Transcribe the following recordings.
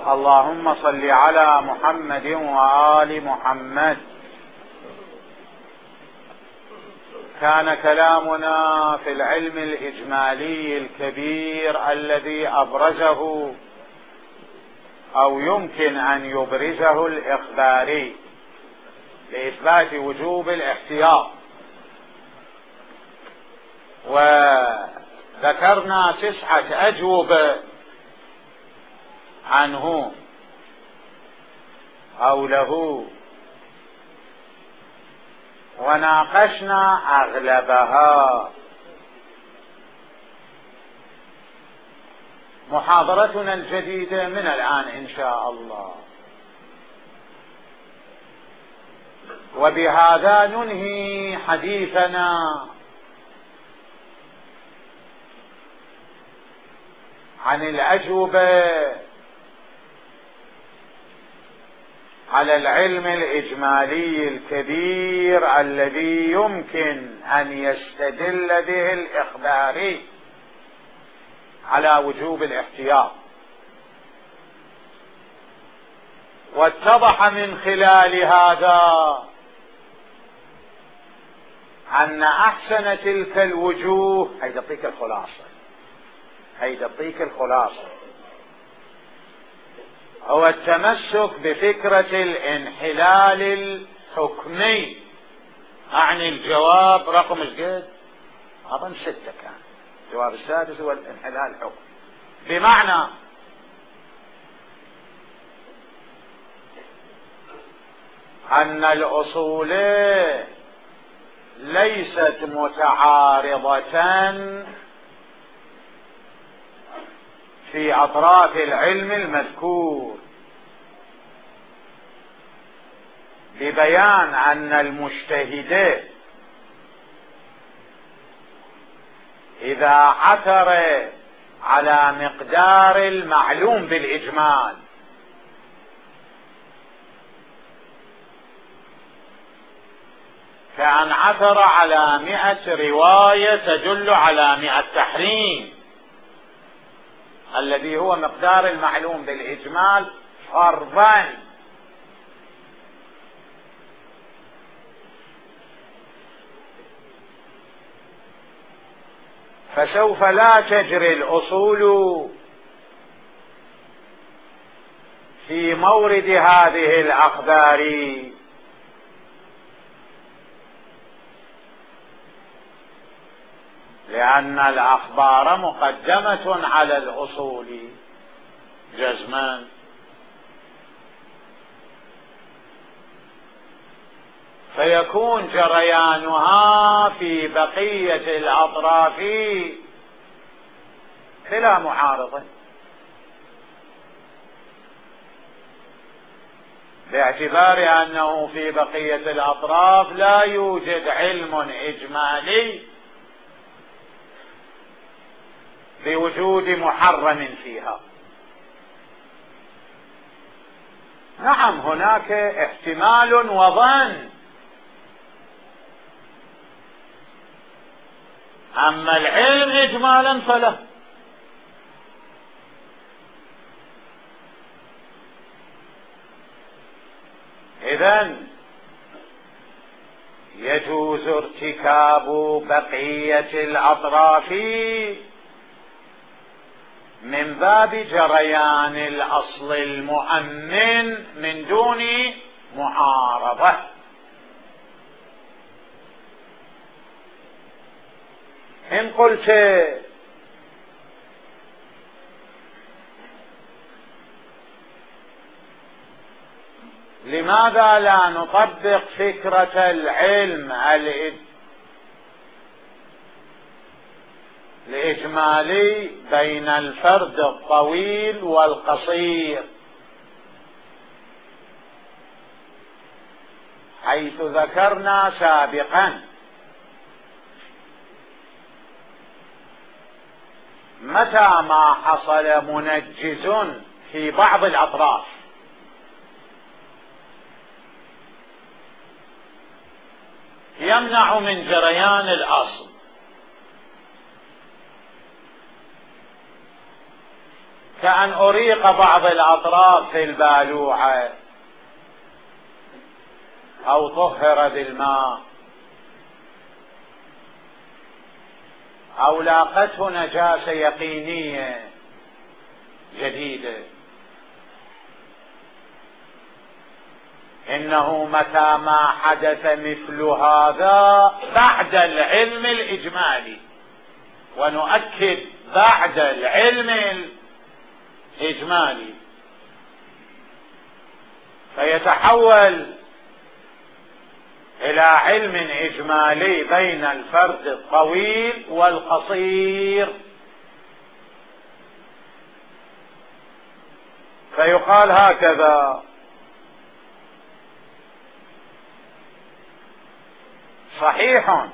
اللهم صل على محمد وآل محمد. كان كلامنا في العلم الإجمالي الكبير الذي أبرزه أو يمكن أن يبرزه الإخباري لإثبات وجوب الاحتياط، وذكرنا 9 أجوبة عنه أو له، وناقشنا أغلبها. محاضرتنا الجديدة من الآن إن شاء الله، وبهذا ننهي حديثنا عن الأجوبة على العلم الإجمالي الكبير الذي يمكن أن يستدل به الإخباري على وجوب الاحتياط. واتضح من خلال هذا أن أحسن تلك الوجوه، هي تعطيك الخلاصة، هو التمسك بفكرة الانحلال الحكمي. أعني الجواب رقم جديد أظن 6 كان، الجواب السادس هو الانحلال الحكمي، بمعنى أن الأصول ليست متعارضة في أطراف العلم المذكور، ببيان أن المجتهد إذا عثر على مقدار المعلوم بالإجمال كأن عثر على 100 رواية تدل على 100 تحريم، الذي هو مقدار المعلوم بالإجمال فرضا، فسوف لا تجري الأصول في مورد هذه الأخبار، لأن الأخبار مقدمة على الأصول جزما. فيكون جريانها في بقية الأطراف بلا معارضة، باعتبار أنه في بقية الأطراف لا يوجد علم إجمالي بوجود محرم فيها. نعم هناك احتمال وظن، أما العلم إجمالا فلا. إذن يجوز ارتكاب بقية الأطراف من باب جريان الأصل المؤمن من دون معارضة. إن قلت لماذا لا نطبق فكرة العلم الإجمالي بين الفرد الطويل والقصير، حيث ذكرنا سابقا متى ما حصل منجز في بعض الأطراف يمنع من جريان الأصل، كأن أريق بعض الأطراف في البالوعة أو طهر بالماء أو لاقته نجاسة يقينية جديدة. إنه متى ما حدث مثل هذا بعد العلم الإجمالي، ونؤكد بعد العلم الإجمالي، فيتحول إلى علم إجمالي بين الفرد الطويل والقصير، فيقال هكذا: صحيح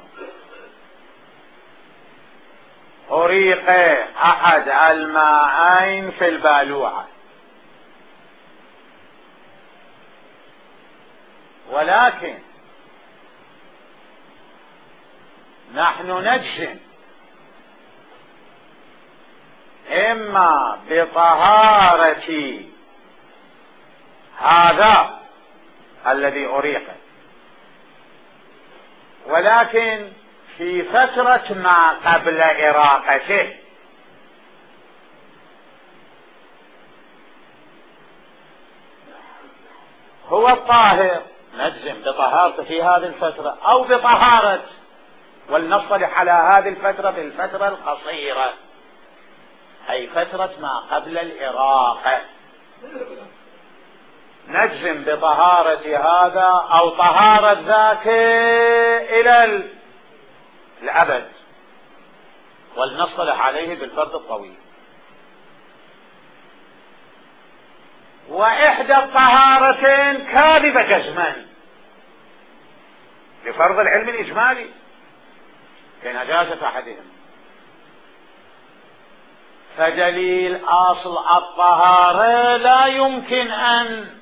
أريق أحد الماءين في البالوعة، ولكن نحن نجزم إما بطهارة هذا الذي أريق، ولكن في فترة ما قبل إراقته، هو الطاهر نجزم بطهارته في هذه الفترة، أو بطهارة، ولنصطلح على هذه الفترة بالفترة القصيرة، أي فترة ما قبل الإراقة، نجزم بطهارة هذا أو طهارة ذاك إلى الأبد، ولنصطلح عليه بالفرد الطويل. وإحدى الطهارتين كاذبة جزما بفرض العلم الإجمالي بنجاسة أحدهم، فدليل أصل الطهارة لا يمكن أن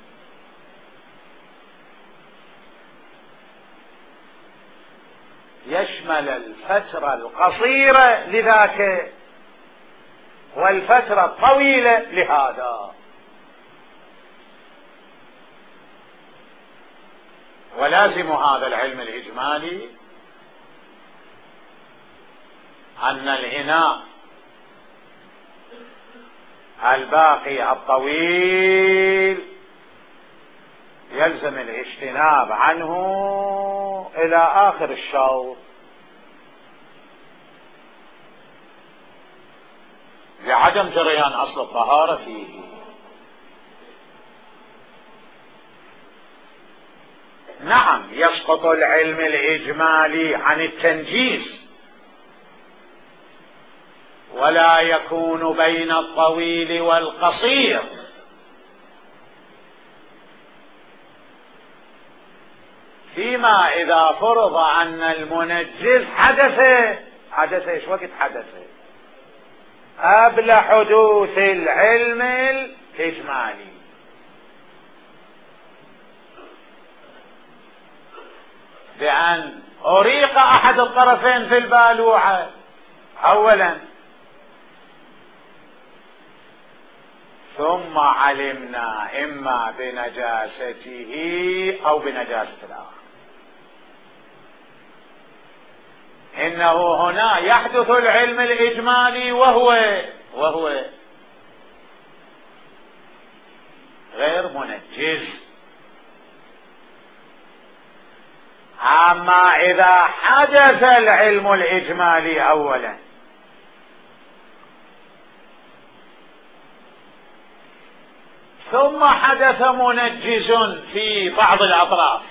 يشمل الفترة القصيرة لذاك والفترة الطويلة لهذا، ولازم هذا العلم الإجمالي أن الإناء الباقي الطويل يلزم الاجتناب عنه إلى آخر الشوط، لعدم جريان أصل الطهارة فيه. نعم، يسقط العلم الإجمالي عن التنجيز، ولا يكون بين الطويل والقصير، فيما إذا فرض أن المنجز حدث إيش وقت حدث؟ قبل حدوث العلم الإجمالي. بأن أريق أحد الطرفين في البالوعة أولا، ثم علمنا إما بنجاسته أو بنجاسة الآخر. إنه هنا يحدث العلم الإجمالي وهو غير منجز. أما إذا حدث العلم الإجمالي أولا ثم حدث منجز في بعض الأطراف،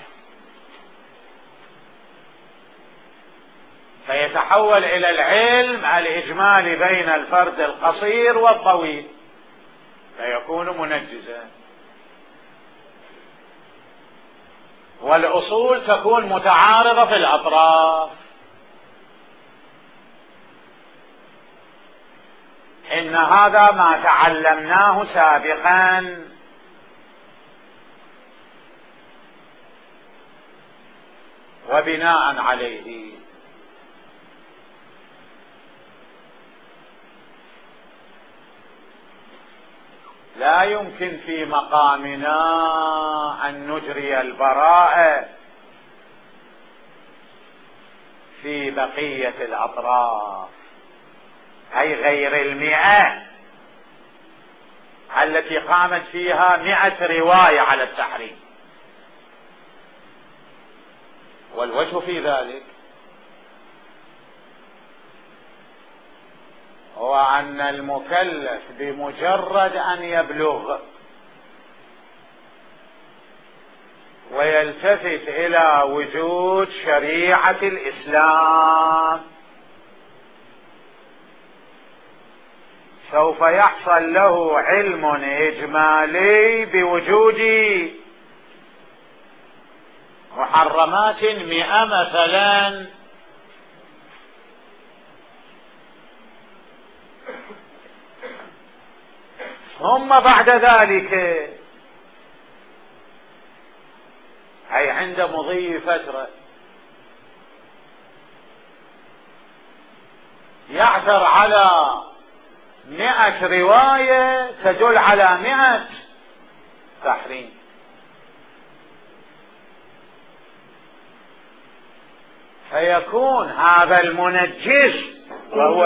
فيتحول إلى العلم الإجمالي بين الفرد القصير والطويل، فيكون منجزا، والأصول تكون متعارضة في الأطراف. إن هذا ما تعلمناه سابقا، وبناء عليه لا يمكن في مقامنا أن نجري البراءة في بقية الأطراف، أي غير 100 التي قامت فيها 100 رواية على التحريم. والوجه في ذلك هو أن المكلف بمجرد أن يبلغ ويلتفت إلى وجود شريعة الإسلام سوف يحصل له علم إجمالي بوجود محرمات 100 مثلا، ثم بعد ذلك أي عند مضي فترة يعثر على 100 رواية تدل على 100 تحريم، فيكون هذا المنجز وهو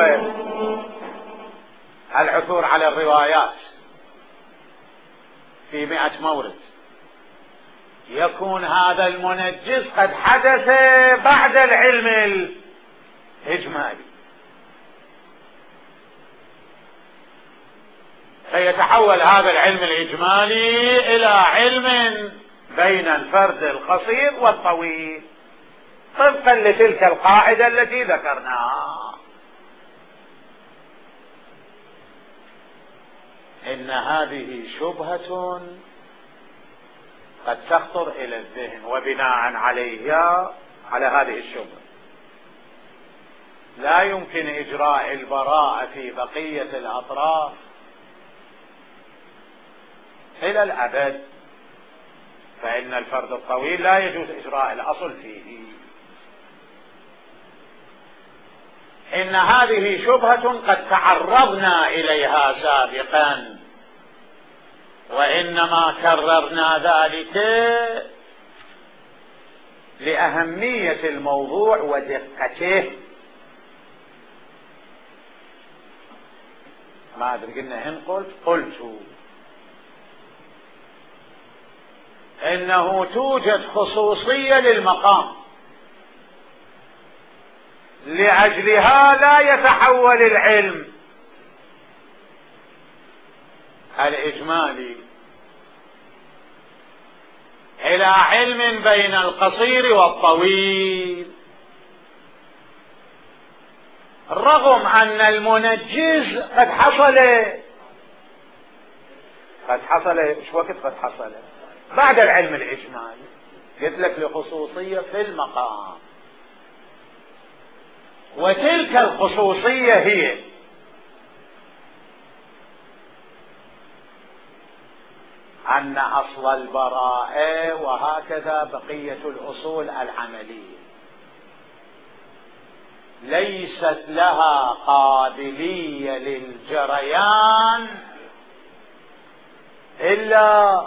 العثور على الروايات في 100 مورد، يكون هذا المنجز قد حدث بعد العلم الإجمالي، فيتحول هذا العلم الإجمالي إلى علم بين الفرد القصير والطويل طبقا لتلك القاعدة التي ذكرناها. إن هذه شبهة قد تخطر إلى الذهن، وبناء عليها على هذه الشبهة لا يمكن إجراء البراءة في بقية الأطراف إلى الأبد، فإن الفرد الطويل لا يجوز إجراء الأصل فيه. إن هذه شبهة قد تعرضنا إليها سابقا، وإنما كررنا ذلك لأهمية الموضوع ودقته. ما أدري قلنا إن قلت إنه توجد خصوصية للمقام لأجلها لا يتحول العلم الإجمالي إلى علم بين القصير والطويل، رغم أن المنجز قد حصل ايش وقت قد حصل بعد العلم الإجمالي. قلت لك لخصوصية في المقام، وتلك الخصوصية هي أن أصل البراءة وهكذا بقية الأصول العملية ليست لها قابلية للجريان إلا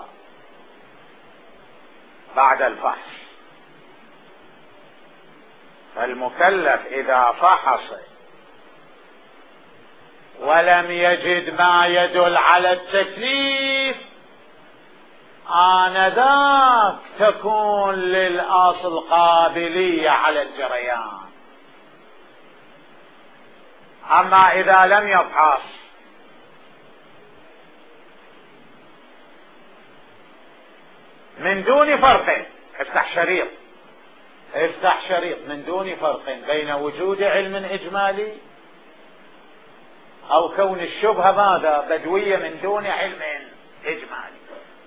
بعد الفحص. فالمكلف إذا فحص ولم يجد ما يدل على التكليف آنذاك تكون للأصل قابلية على الجريان. أما إذا لم يفحص من دون فرق، افتح شريط من دون فرق بين وجود علم إجمالي أو كون الشبهة ماذا بدوية من دون علم إجمالي.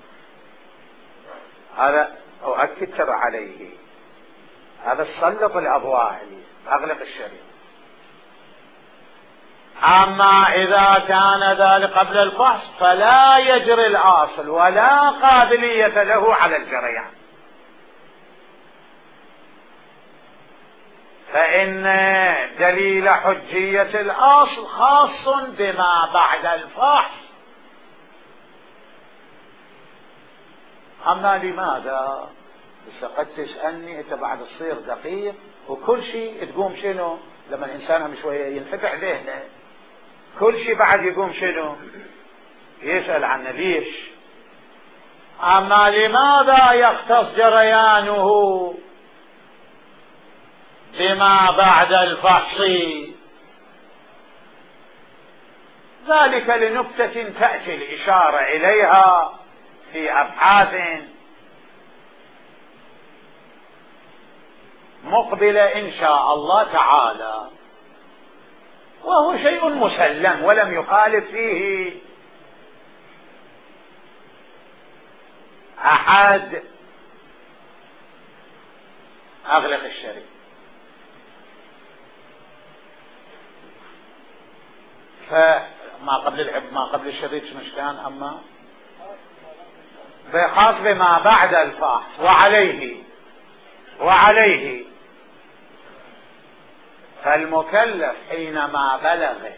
هذا أؤكد ترى عليه، هذا السلط الأضواء، أغلق الشريط. أما إذا كان ذلك قبل الفحص فلا يجري الأصل ولا قابلية له على الجريان، فإن دليل حجية الأصل خاص بما بعد الفحص أما لماذا؟ بس قد تسألني أنت بعد تصير دقيق وكل شيء تقوم شنو لما الإنسان هم شوية ينفتح ذهنه، كل شيء بعد يقوم شنو يسأل عنه ليش. أما لماذا يختص جريانه بما بعد الفحص؟ ذلك لنكتة تأتي الإشارة إليها في أبحاث مقبلة إن شاء الله تعالى، وهو شيء مسلم ولم يخالف فيه أحد. أغلق الشريط. ما قبل الشريط شنو كان؟ أما بخاص بما بعد الفحص وعليه فالمكلف حينما بلغ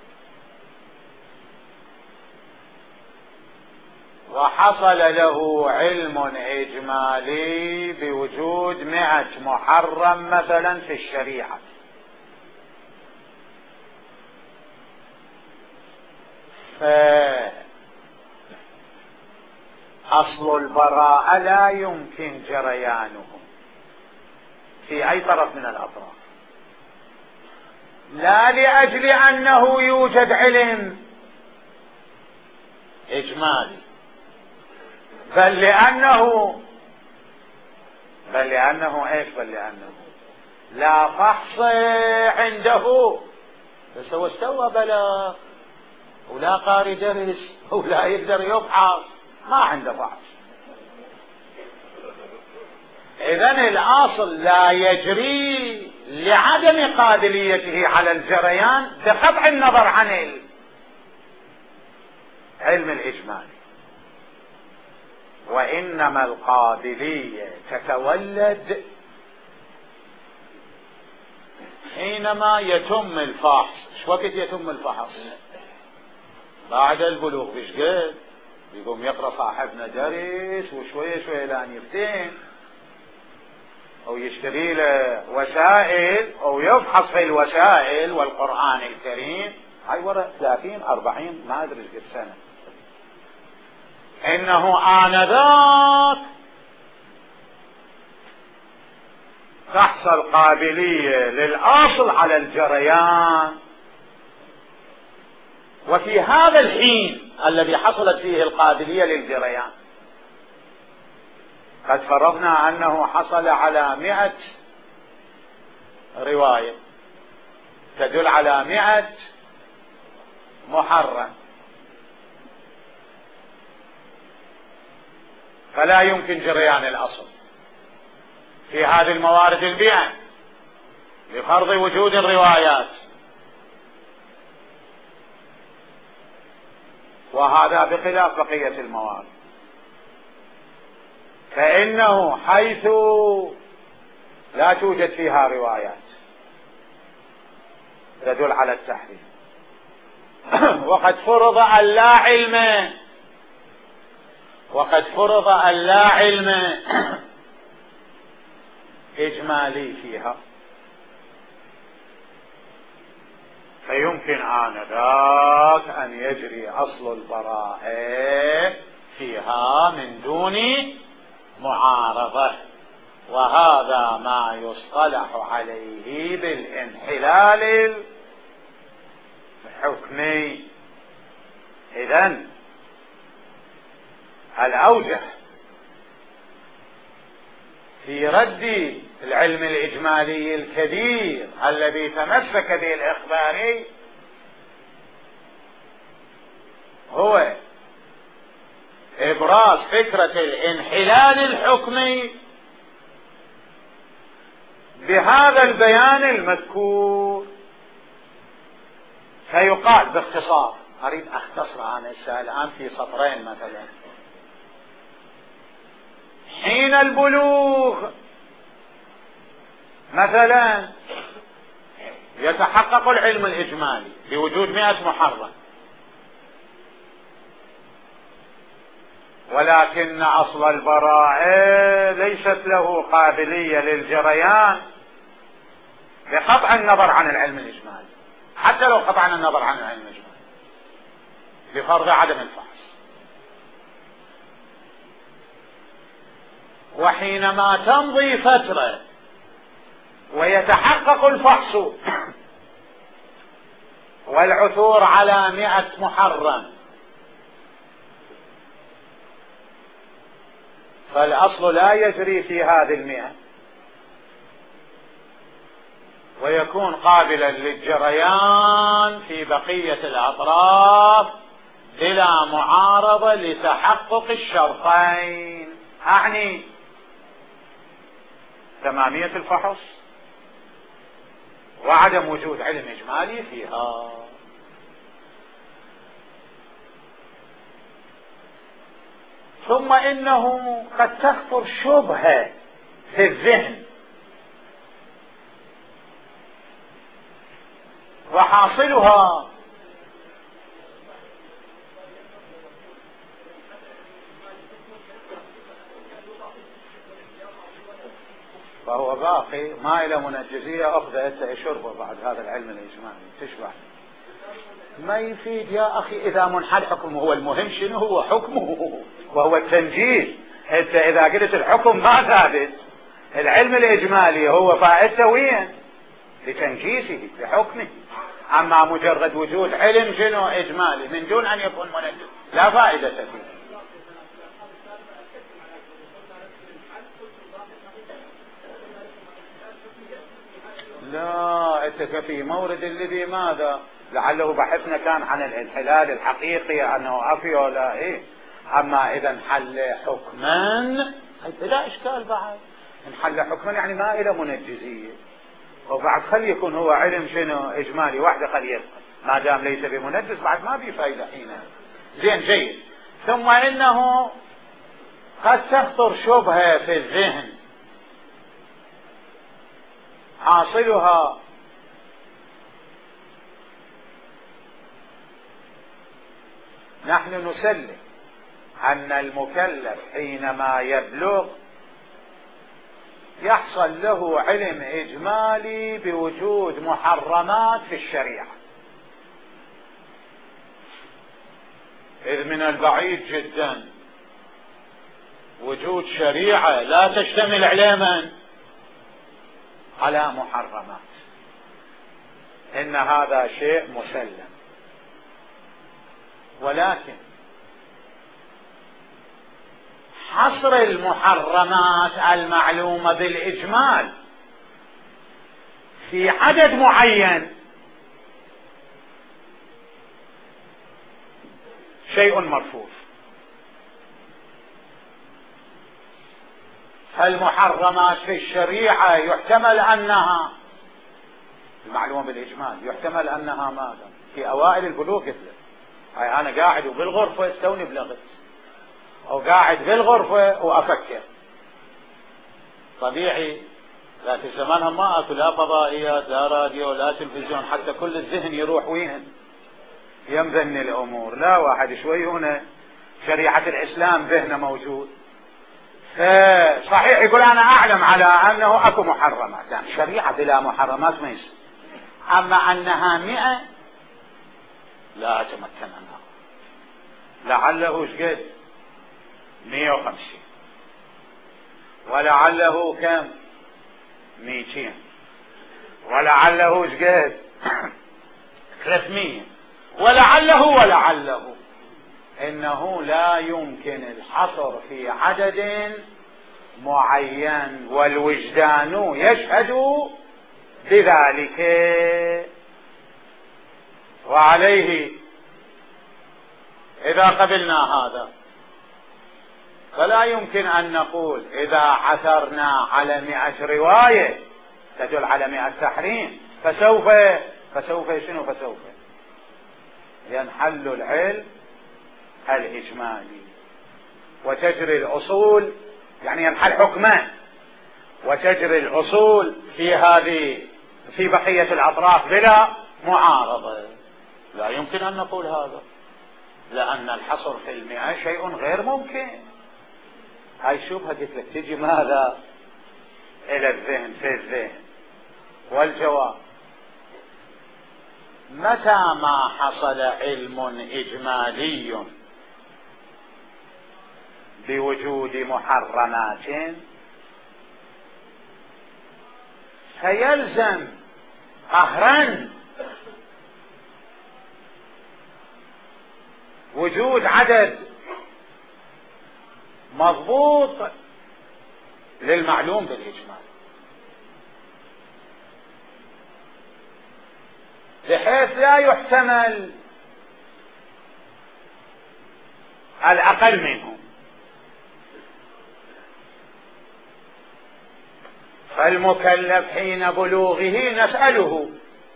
وحصل له علم إجمالي بوجود 100 محرم مثلا في الشريعة، فأصل البراءة لا يمكن جريانه في أي طرف من الأطراف، لا لأجل أنه يوجد علم إجمالي، بل لأنه لا فحص عنده. بس هو استوى بلغ ولا قاري درس ولا يقدر يفحص، ما عنده فحص. إذن الأصل لا يجري لعدم قابليته على الجريان بقطع النظر عن العلم الإجمالي، وإنما القابلية تتولد حينما يتم الفحص. ايش وقت يتم الفحص؟ بعد البلوغ بشقد يقوم يقرأ صاحبنا درس وشوية شوية لان يفتن، او يشتري له وسائل او يفحص في الوسائل والقرآن الكريم. هاي ورا 30-40 ما ادري قد سنة. انه آنذاك تحصل قابلية للأصل على الجريان، وفي هذا الحين الذي حصلت فيه القابلية للجريان قد فرضنا أنه حصل على 100 رواية تدل على 100 محرم، فلا يمكن جريان الأصل في هذه الموارد البيئة لفرض وجود الروايات. وهذا بخلاف بقية الموارد، فإنه حيث لا توجد فيها روايات تدل على التحريم وقد فرض أن لا علم إجمالي فيها، فيمكن آنذاك أن يجري أصل البراءة فيها من دون معارضة، وهذا ما يصطلح عليه بالانحلال الحكمي. إذن الأوجه في رد العلم الإجمالي الكبير الذي تمسك به الإخباري هو إبراز فكرة الانحلال الحكمي بهذا البيان المذكور. فيقال باختصار، أريد أختصر أنا الآن في سطرين مثلا: حين البلوغ مثلا يتحقق العلم الإجمالي بوجود 100 محرم، ولكن أصل البراءة ليست له قابلية للجريان بقطع النظر عن العلم الإجمالي، حتى لو قطعنا النظر عن العلم الإجمالي بفرض عدم الفحص. وحينما تمضي فترة ويتحقق الفحص والعثور على 100 محرم، فالأصل لا يجري في هذه 100 ويكون قابلا للجريان في بقية الأطراف بلا معارضة لتحقق الشرطين، أعني تمامية الفحص وعدم وجود علم إجمالي فيها. ثم إنه قد تخطر شبهة في الذهن وحاصلها فهو باقي ما إلى منجزية أخذت شربه بعد هذا العلم الإجمالي تشبه ما يفيد يا أخي إذا منحل حكمه. هو المهم شنو هو حكمه وهو التنجيز. أنت إذا قلت الحكم ما ثابت، العلم الإجمالي هو فائدته وين؟ لتنجيزه لحكمه. أما مجرد وجود علم شنو إجمالي من دون أن يكون منجز لا فائدة فيه. لا أنت في مورد الذي ماذا لعله بحثنا كان عن الانحلال الحقيقي أنه أفي ولا إيه. أما إذا انحل حكما لا إشكال بعد. انحل حكما يعني ما إلى منجزية، وبعد خلي يكون هو علم شنو إجمالي واحدة خلي يبقى ما دام ليس بمنجز بعد ما في فايدة حينها. زين جيد. ثم إنه قد تخطر شبهة في الذهن حاصلها نحن نسلم أن المكلف حينما يبلغ يحصل له علم إجمالي بوجود محرمات في الشريعة، إذ من البعيد جدا وجود شريعة لا تشتمل علما على محرمات. إن هذا شيء مسلم، ولكن حصر المحرمات المعلومة بالإجمال في عدد معين شيء مرفوض. المحرمات في الشريعة يحتمل أنها المعلومة بالإجمال يحتمل أنها ماذا في أوائل البلوغ مثل هاي أنا قاعد وبالغرفة استوني بلغت أو قاعد بالغرفة وأفكر طبيعي لا في زمانها ما أكل لا فضائيات لا راديو لا تلفزيون حتى كل الذهن يروح وين يمذن الأمور. لا واحد شوي هنا شريعة الإسلام ذهنه موجود صحيح يقول أنا أعلم على أنه أكو محرمات يعني شريعة بلا محرمات ما يصير. أما أنها 100 لا أتمكن أنها لعله شقد 150 ولعله كم 200 ولعله شقد 300 ولعله إنه لا يمكن الحصر في عدد معين والوجدان يشهد بذلك. وعليه إذا قبلنا هذا فلا يمكن أن نقول إذا عثرنا على 100 رواية تدل على 100 تحريم فسوف ينحل العلم الإجمالي وتجري الأصول يعني ينحل حكمان وتجري الأصول في بقية الأطراف بلا معارضة. لا يمكن أن نقول هذا. لأن الحصر في 100 شيء غير ممكن. هاي شبهة قلت لك تجي ماذا إلى الذهن في الذهن. والجواب متى ما حصل علم إجمالي بوجود محرمات فيلزم قهرا وجود عدد مضبوط للمعلوم بالإجمال، بحيث لا يحتمل الأقل منه. فالمكلف حين بلوغه نسأله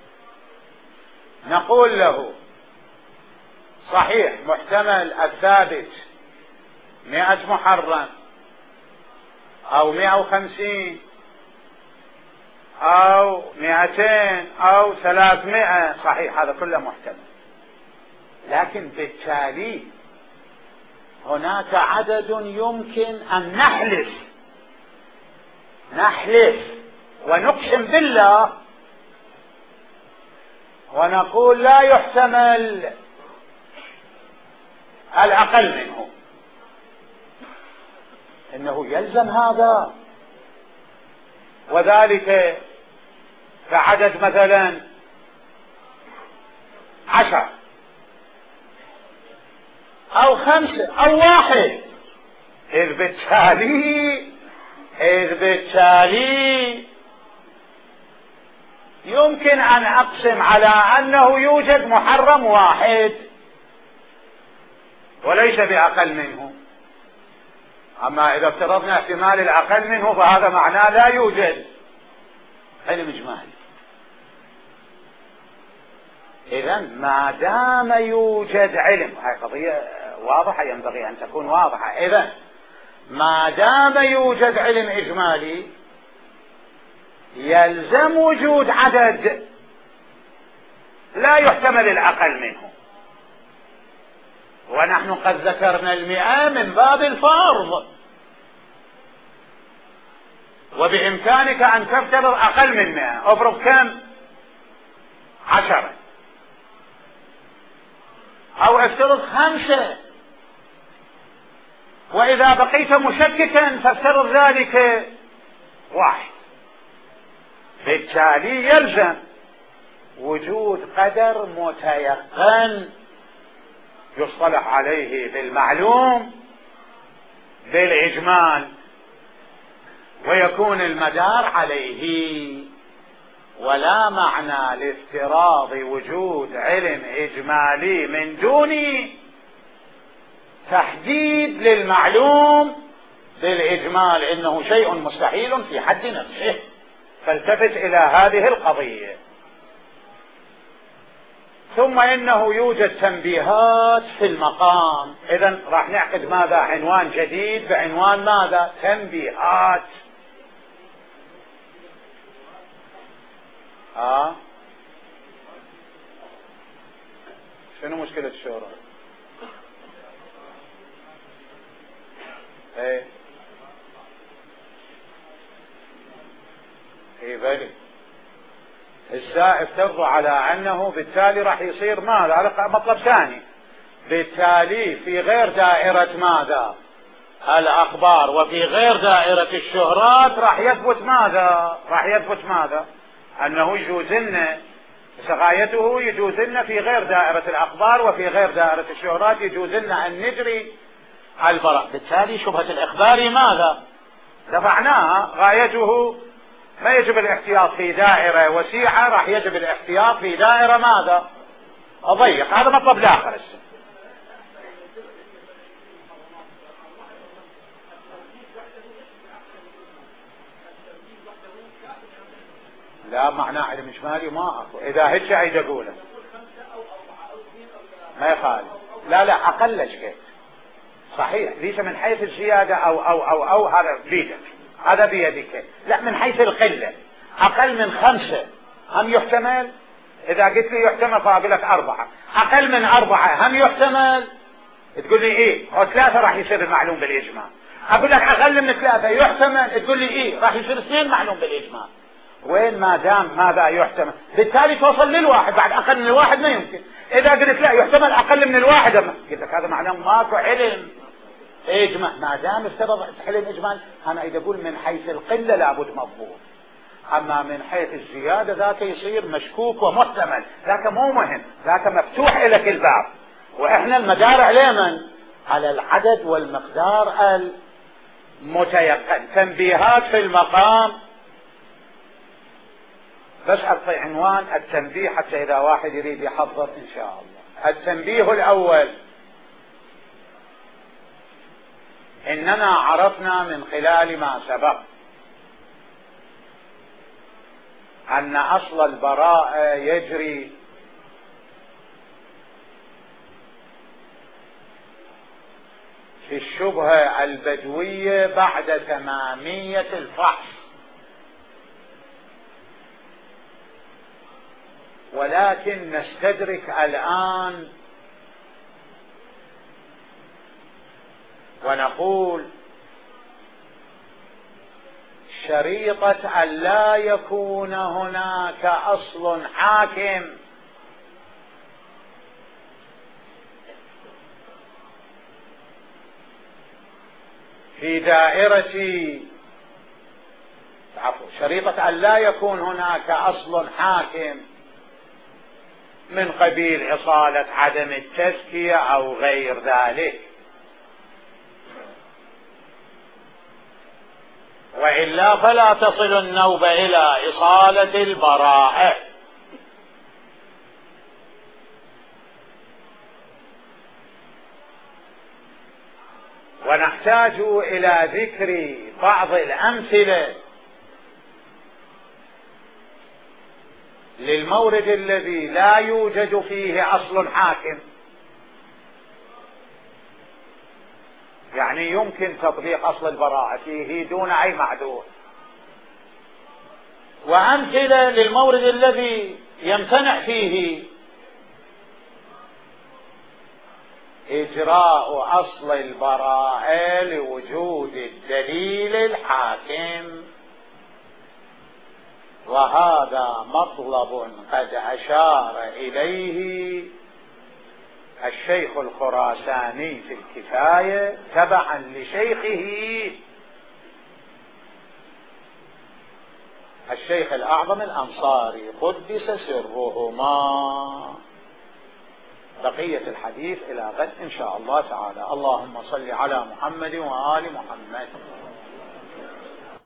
نقول له صحيح محتمل الثابت 100 محرم أو 150 أو 200 أو 300، صحيح هذا كله محتمل، لكن بالتالي هناك عدد يمكن أن نحلف ونقسم بالله ونقول لا يحتمل الأقل منه، إنه يلزم هذا. وذلك كعدد مثلا 10 أو 5 أو 1، إذ بالتالي يمكن أن أقسم على أنه يوجد محرم واحد وليس بأقل منه. أما إذا افترضنا احتمال الأقل منه فهذا معناه لا يوجد علم إجمالي. إذا ما دام يوجد علم، هاي قضية واضحة ينبغي أن تكون واضحة، إذا ما دام يوجد علم إجمالي يلزم وجود عدد لا يحتمل الأقل منه. ونحن قد ذكرنا 100 من باب الفرض، وبإمكانك أن تفترض أقل من 100. افرض كم 10 أو افترض 5، وإذا بقيت مشككا فافترض ذلك 1. بالتالي يلزم وجود قدر متيقن يصطلح عليه بالمعلوم بالإجمال ويكون المدار عليه. ولا معنى لافتراض وجود علم إجمالي من دون تحديد للمعلوم بالإجمال، إنه شيء مستحيل في حد نفسه. فالتفت إلى هذه القضية. ثم إنه يوجد تنبيهات في المقام. إذن راح نعقد ماذا؟ عنوان جديد بعنوان ماذا؟ تنبيهات. شنو مشكلة الشورى؟ ايه بلي افترضوا على انه بالتالي راح يصير ماذا؟ هذا مطلب ثاني. بالتالي في غير دائرة ماذا؟ الاخبار وفي غير دائرة الشهرات راح يثبت ماذا؟ انه يجوز لنا غايته يجوز لنا في غير دائرة الاخبار وفي غير دائرة الشهرات يجوز لنا ان نجري البراء. بالتالي شبهة الاخبار ماذا؟ دفعناها. غايته ما يجب الاحتياط في دائرة وسيعة، راح يجب الاحتياط في دائرة ماذا؟ ضيق. هذا مطلب الاخر. لا معناه علم إجمالي ما أكو. إذا هيك عيد أقوله ما يخالف. لا أقل شيء صحيح، ليس من حيث الزيادة أو هذا بيدك، هذا بيدك. لا من حيث القلة. أقل من 5 هم يحتمل. إذا قلت لي يحتمل فأقول لك 4. أقل من 4 هم يحتمل. تقول لي ايه، هو 3 راح يصير المعلوم بالاجماع. اقول لك اقل من 3 يحتمل، تقول لي ايه راح يصير 2 معلوم بالاجماع. وين ما دام هذا يحتمل بالتالي توصل للواحد، بعد اقل من الواحد ما يمكن. اذا قلت لا يحتمل اقل من الواحد، قلت لك هذا معناه ماكو علم اجماع. ما دام افترض حلم اجماع، انا اذا اقول من حيث القله لابد مضبوط، اما من حيث الزياده ذاك يصير مشكوك ومحتمل، ذاك مو مهم، ذاك مفتوح لك الباب. واحنا المدار عليه من؟ على العدد والمقدار المتيقن. تنبيهات في المقام، بس اعطي عنوان التنبيه حتى اذا واحد يريد يحضر ان شاء الله. التنبيه الاول: اننا عرفنا من خلال ما سبق ان اصل البراءة يجري في الشبهة البدوية بعد تمامية الفحص، ولكن نستدرك الآن ونقول شريطة أن لا يكون هناك أصل حاكم في دائرة، شريطة أن لا يكون هناك أصل حاكم من قبيل إصالة عدم التزكية أو غير ذلك، وإلا فلا تصل النوبة إلى إصالة البراءة. ونحتاج إلى ذكر بعض الأمثلة للمورد الذي لا يوجد فيه أصل حاكم، يعني يمكن تطبيق أصل البراءة فيه دون أي معذور، وأمثلة للمورد الذي يمتنع فيه إجراء أصل البراءة لوجود الدليل الحاكم. وهذا مطلب قد أشار إليه الشيخ الخراساني في الكفاية تبعا لشيخه الشيخ الأعظم الأنصاري قدس سرهما. بقية الحديث إلى غد إن شاء الله تعالى. اللهم صل على محمد وآل محمد.